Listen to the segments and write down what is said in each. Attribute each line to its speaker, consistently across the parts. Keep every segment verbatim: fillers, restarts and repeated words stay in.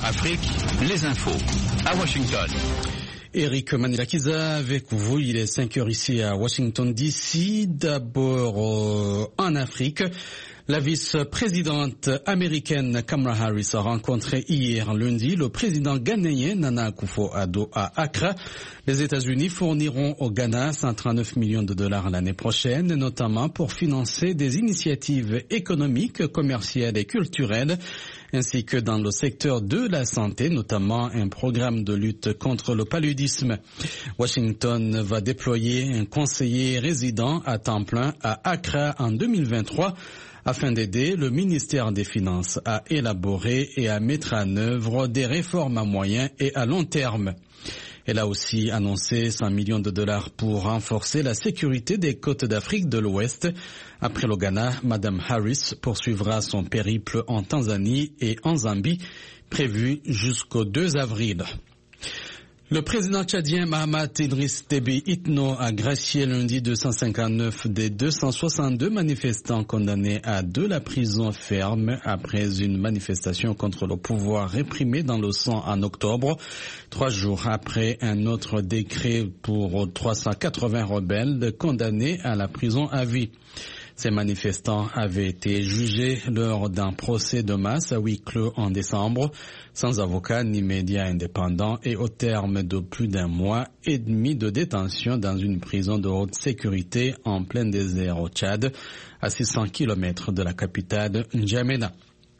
Speaker 1: Afrique, les infos à Washington.
Speaker 2: Eric Manilakiza avec vous, il est cinq heures ici à Washington D C. D'abord euh, en Afrique, la vice-présidente américaine Kamala Harris a rencontré hier lundi le président ghanéen Nana Akufo-Addo à Accra. Les États-Unis fourniront au Ghana cent trente-neuf millions de dollars l'année prochaine, notamment pour financer des initiatives économiques, commerciales et culturelles, ainsi que dans le secteur de la santé, notamment un programme de lutte contre le paludisme. Washington va déployer un conseiller résident à temps plein à Accra en deux mille vingt-trois afin d'aider le ministère des Finances à élaborer et à mettre en œuvre des réformes à moyen et à long terme. Elle a aussi annoncé cent millions de dollars pour renforcer la sécurité des côtes d'Afrique de l'Ouest. Après le Ghana, Madame Harris poursuivra son périple en Tanzanie et en Zambie, prévu jusqu'au deux avril. Le président tchadien Mahamat Idriss Déby Itno a gracié lundi deux cent cinquante-neuf des deux cent soixante-deux manifestants condamnés à de la prison ferme après une manifestation contre le pouvoir réprimé dans le sang en octobre, trois jours après un autre décret pour trois cent quatre-vingts rebelles condamnés à la prison à vie. Ces manifestants avaient été jugés lors d'un procès de masse à huis clos en décembre, sans avocat ni médias indépendants et au terme de plus d'un mois et demi de détention dans une prison de haute sécurité en plein désert au Tchad, à six cents kilomètres de la capitale N'Djamena.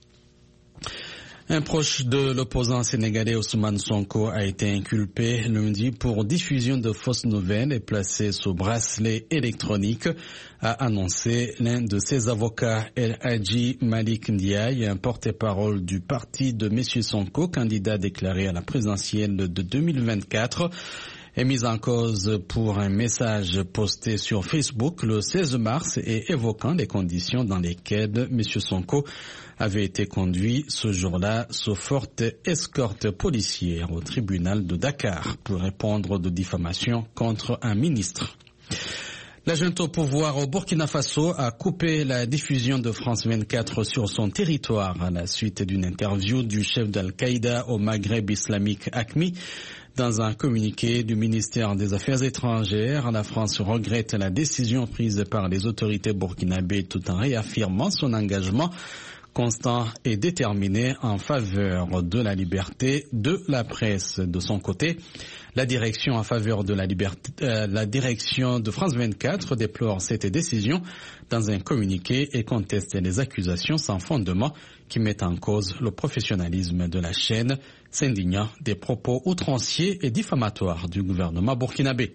Speaker 2: Un proche de l'opposant sénégalais Ousmane Sonko a été inculpé lundi pour diffusion de fausses nouvelles et placé sous bracelet électronique, a annoncé l'un de ses avocats, El Hadji Malik Ndiaye, un porte-parole du parti de M. Sonko, candidat déclaré à la présidentielle de deux mille vingt-quatre. Est mise en cause pour un message posté sur Facebook le seize mars et évoquant les conditions dans lesquelles M. Sonko avait été conduit ce jour-là sous forte escorte policière au tribunal de Dakar pour répondre de diffamation contre un ministre. La junte au pouvoir au Burkina Faso a coupé la diffusion de France vingt-quatre sur son territoire à la suite d'une interview du chef d'Al-Qaïda au Maghreb islamique A Q M I. Dans un communiqué du ministère des Affaires étrangères, la France regrette la décision prise par les autorités burkinabées tout en réaffirmant son engagement constant et déterminé en faveur de la liberté de la presse. De son côté, la direction en faveur de la liberté, euh, la direction de France vingt-quatre déplore cette décision dans un communiqué et conteste les accusations sans fondement qui mettent en cause le professionnalisme de la chaîne, s'indignant des propos outranciers et diffamatoires du gouvernement burkinabé.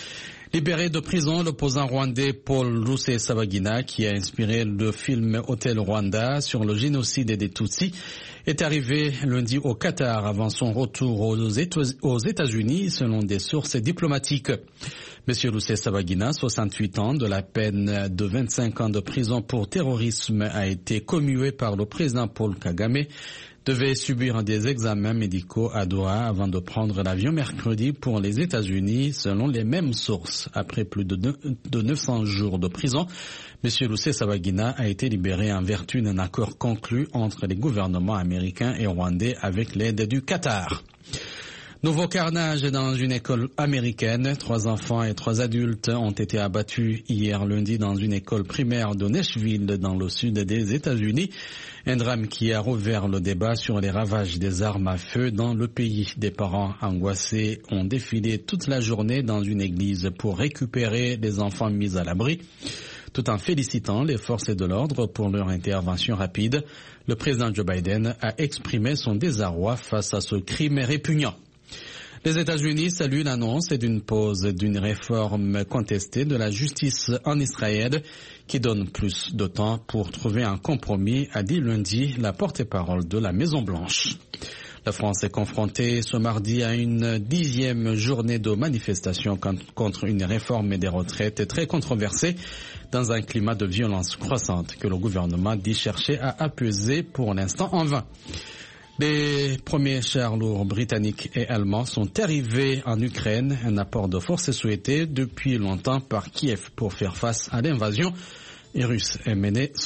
Speaker 2: Libéré de prison, l'opposant rwandais Paul Rusesabagina, qui a inspiré le film Hôtel Rwanda sur le génocide des Tutsis, est arrivé lundi au Qatar avant son retour aux États-Unis, selon des sources diplomatiques. Monsieur Rusesabagina, soixante-huit ans, de la peine de vingt-cinq ans de prison pour terrorisme, a été commué par le président Paul Kagame, devait subir des examens médicaux à Doha avant de prendre l'avion mercredi pour les États-Unis, selon les mêmes sources. Après plus de neuf cents jours de prison, M. Rusesabagina a été libéré en vertu d'un accord conclu entre les gouvernements américains et rwandais avec l'aide du Qatar. Nouveau carnage dans une école américaine. Trois enfants et trois adultes ont été abattus hier lundi dans une école primaire de Nashville, dans le sud des États-Unis. Un drame qui a rouvert le débat sur les ravages des armes à feu dans le pays. Des parents angoissés ont défilé toute la journée dans une église pour récupérer les enfants mis à l'abri. Tout en félicitant les forces de l'ordre pour leur intervention rapide, le président Joe Biden a exprimé son désarroi face à ce crime répugnant. Les États-Unis saluent l'annonce d'une pause d'une réforme contestée de la justice en Israël qui donne plus de temps pour trouver un compromis, a dit lundi la porte-parole de la Maison-Blanche. La France est confrontée ce mardi à une dixième journée de manifestation contre une réforme des retraites très controversée dans un climat de violence croissante que le gouvernement dit chercher à apaiser pour l'instant en vain. Les premiers chars lourds britanniques et allemands sont arrivés en Ukraine, un apport de force souhaité depuis longtemps par Kiev pour faire face à l'invasion russe menée